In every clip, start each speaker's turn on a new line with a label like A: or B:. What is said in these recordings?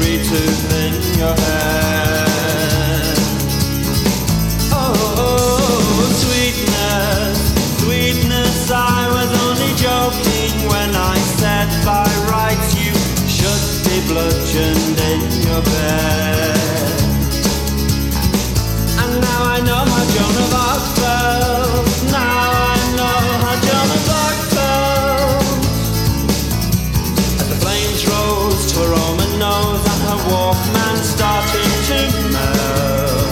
A: sweet tooth in your head. Oh, sweetness, sweetness, I was only joking when I said by rights you should be bludgeoned in your bed. And now I know how Joan of Arc felt. Now I know how Joan of Arc felt. As the flames rose to her Roman nose and her Walkman started to melt.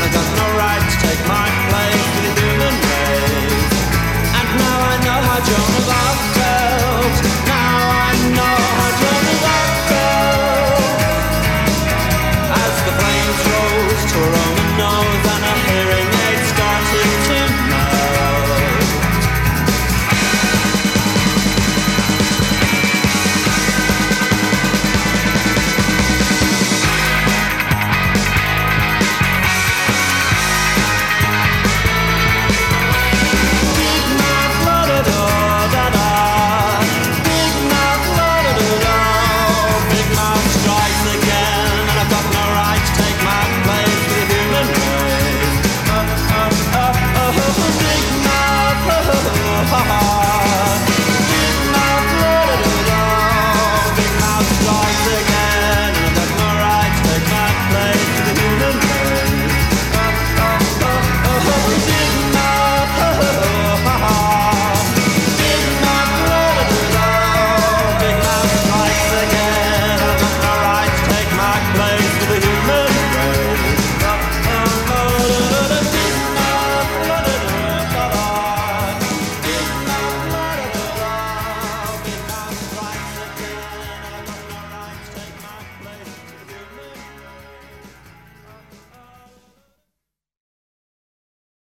A: Joan